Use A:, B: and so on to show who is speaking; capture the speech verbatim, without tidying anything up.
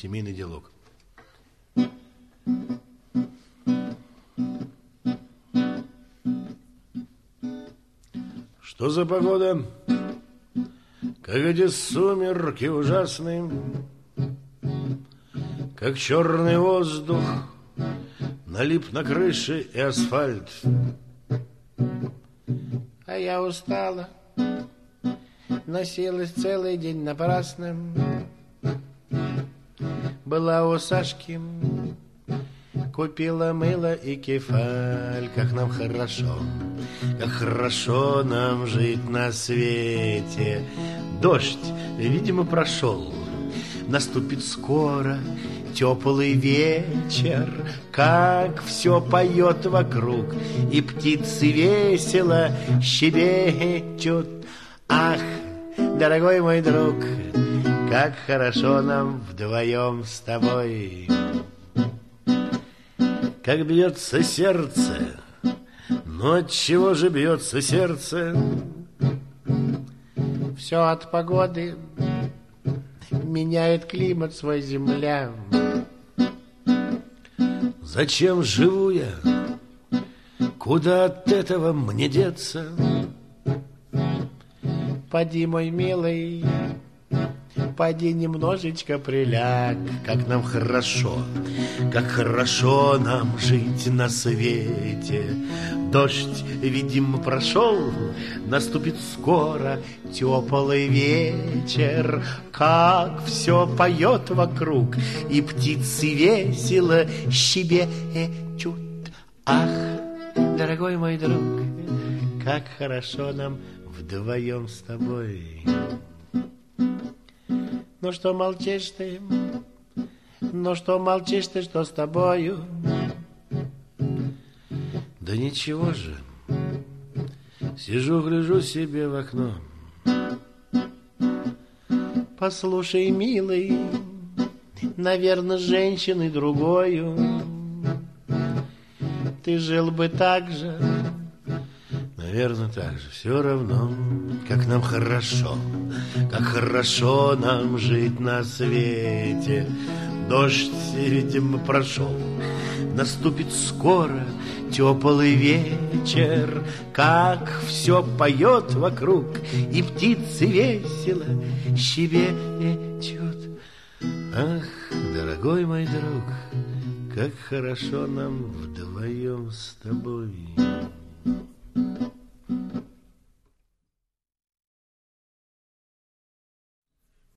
A: семейный диалог. Что за погода? Как эти сумерки ужасные, как черный воздух налип на крыше и асфальт.
B: А я устала, носилась целый день напрасно. Была у Сашки, купила мыло и кефаль. Как нам хорошо,
A: как хорошо нам жить на свете. Дождь, видимо, прошел. Наступит скоро теплый вечер, как все поет вокруг, и птицы весело щебечут. Ах, дорогой мой друг, как хорошо нам вдвоем с тобой. Как бьется сердце, но от чего же бьется сердце?
B: Все от погоды, меняет климат свой земля.
A: Зачем живу я? Куда от этого мне деться?
B: Поди, мой милый, поди немножечко приляг.
A: Как нам хорошо, как хорошо нам жить на свете. Дождь, видимо, прошел, наступит скоро теплый вечер. Как все поет вокруг, и птицы весело щебечут. Ах, дорогой мой друг, как хорошо нам вдвоем с тобой.
B: Ну что молчишь ты? Ну что молчишь ты, что с тобою?
A: Да ничего же, сижу, гляжу себе в окно.
B: Послушай, милый, наверное, с женщиной другою ты жил бы так же.
A: Наверное, так же, все равно, как нам хорошо, как хорошо нам жить на свете. Дождь, видимо, прошел, наступит скоро теплый вечер. Как все поет вокруг, и птицы весело щебечут. Ах, дорогой мой друг, как хорошо нам вдвоем с тобой.